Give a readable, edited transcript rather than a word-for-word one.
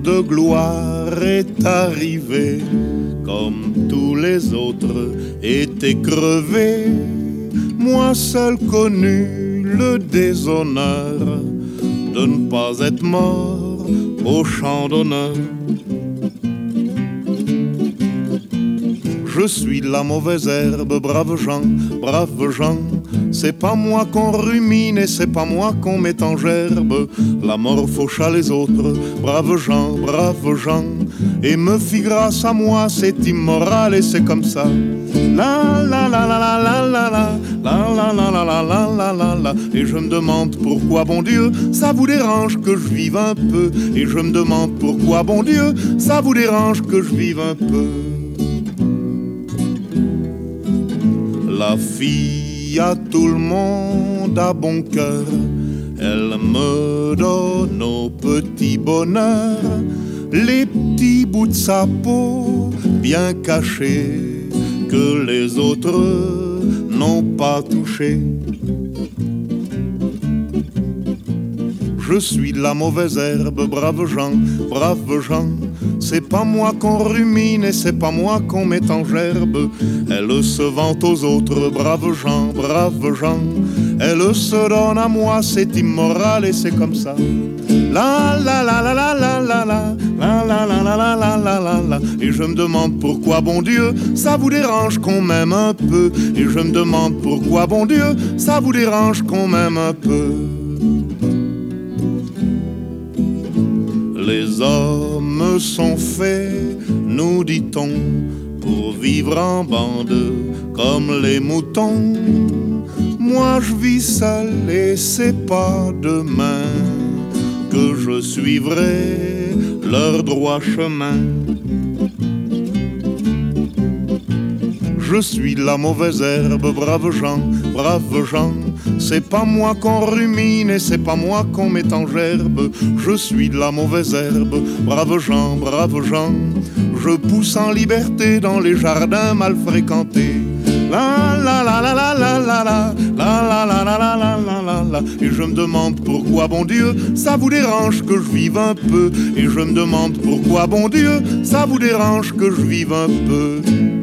de gloire est arrivé, comme tous les autres étaient crevés. Moi seul connu le déshonneur de ne pas être mort au champ d'honneur. Je suis la mauvaise herbe, braves gens, c'est pas moi qu'on rumine et c'est pas moi qu'on met en gerbe. La mort fauche à les autres, braves gens, et me fit grâce à moi, c'est immoral et c'est comme ça. La la la la la la la la la la la la la la la la la. Et je me demande pourquoi, bon Dieu, ça vous dérange que je vive un peu. Et je me demande pourquoi, bon Dieu, ça vous dérange que je vive un peu. La fille à tout le monde a bon cœur, elle me donne au petit bonheur les petits bouts de sa peau bien cachés que les autres n'ont pas touchés. Je suis la mauvaise herbe, braves gens, c'est pas moi qu'on rumine et c'est pas moi qu'on met en gerbe. Elle se vante aux autres, braves gens, elle se donne à moi, c'est immoral et c'est comme ça. La la la la la la la la la la la la la la la la la. Et je me demande pourquoi, bon Dieu, ça vous dérange qu'on m'aime un peu. Et je me demande pourquoi, bon Dieu, ça vous dérange qu'on m'aime un peu. Les hommes sont faits, nous dit-on, pour vivre en bande comme les moutons. Moi je vis seul et c'est pas demain que je suivrai leur droit chemin. Je suis la mauvaise herbe, braves gens, c'est pas moi qu'on rumine et c'est pas moi qu'on met en gerbe. Je suis la mauvaise herbe, braves gens, je pousse en liberté dans les jardins mal fréquentés. La la la la la la la la la la la la la la la la. Et je me demande pourquoi, bon Dieu, ça vous dérange que je vive un peu. Et je me demande pourquoi, bon Dieu, ça vous dérange que je vive un peu.